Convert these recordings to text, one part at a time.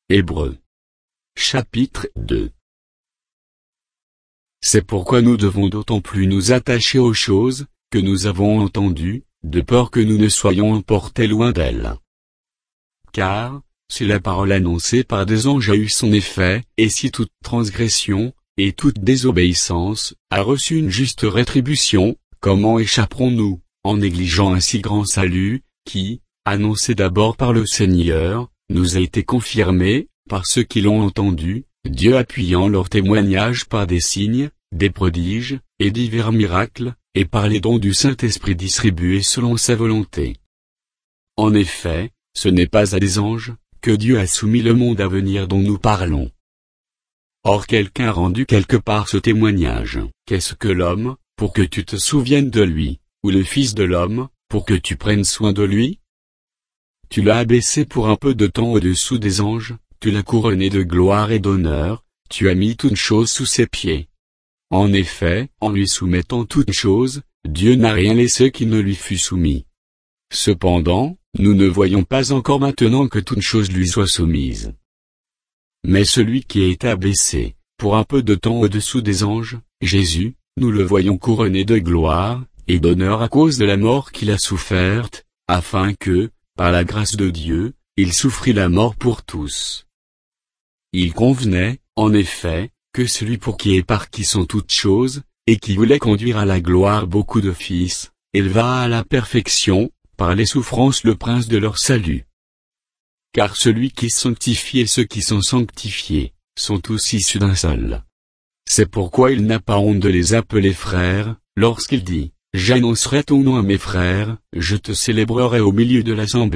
Hébreux. Chapitre 2. C'est pourquoi nous devons d'autant plus nous attacher aux choses que nous avons entendues, de peur que nous ne soyons emportés loin d'elles. Car, si la parole annoncée par des anges a eu son effet, et si toute transgression, et toute désobéissance, a reçu une juste rétribution, comment échapperons-nous, en négligeant un si grand salut, qui, annoncé d'abord par le Seigneur, nous a été confirmé, par ceux qui l'ont entendu, Dieu appuyant leur témoignage par des signes, des prodiges, et divers miracles, et par les dons du Saint-Esprit distribués selon sa volonté. En effet, ce n'est pas à des anges, que Dieu a soumis le monde à venir dont nous parlons. Or quelqu'un a rendu quelque part ce témoignage. Qu'est-ce que l'homme, pour que tu te souviennes de lui, ou le Fils de l'homme, pour que tu prennes soin de lui? Tu l'as abaissé pour un peu de temps au-dessous des anges, tu l'as couronné de gloire et d'honneur, tu as mis toutes choses sous ses pieds. En effet, en lui soumettant toutes choses, Dieu n'a rien laissé qui ne lui fût soumis. Cependant, nous ne voyons pas encore maintenant que toute chose lui soit soumise. Mais celui qui a été abaissé, pour un peu de temps au-dessous des anges, Jésus, nous le voyons couronné de gloire, et d'honneur à cause de la mort qu'il a soufferte, afin que, par la grâce de Dieu, il souffrit la mort pour tous. Il convenait, en effet, que celui pour qui et par qui sont toutes choses, et qui voulait conduire à la gloire beaucoup de fils, éleva à la perfection, par les souffrances le prince de leur salut. Car celui qui sanctifie et ceux qui sont sanctifiés, sont tous issus d'un seul. C'est pourquoi il n'a pas honte de les appeler frères, lorsqu'il dit, « J'annoncerai ton nom à mes frères, je te célébrerai au milieu de l'assemblée. »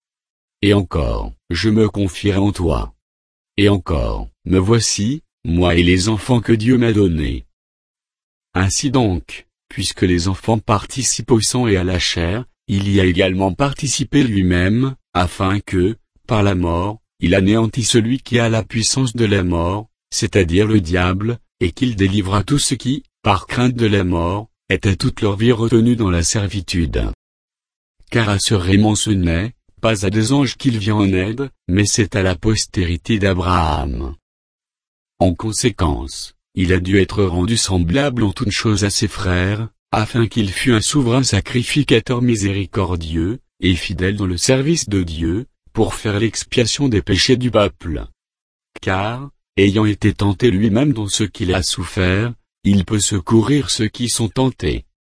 Et encore, je me confierai en toi. Et encore, me voici, moi et les enfants que Dieu m'a donnés. Ainsi donc, puisque les enfants participent au sang et à la chair, il y a également participé lui-même, afin que, par la mort, il anéantit celui qui a la puissance de la mort, c'est-à-dire le diable, et qu'il délivra tous ceux qui, par crainte de la mort, étaient toute leur vie retenus dans la servitude. Car assurément ce n'est pas à des anges qu'il vient en aide, mais c'est à la postérité d'Abraham. En conséquence, il a dû être rendu semblable en toutes choses à ses frères, afin qu'il fût un souverain sacrificateur miséricordieux, et fidèle dans le service de Dieu, pour faire l'expiation des péchés du peuple. Car, ayant été tenté lui-même dans ce qu'il a souffert, il peut secourir ceux qui sont tentés.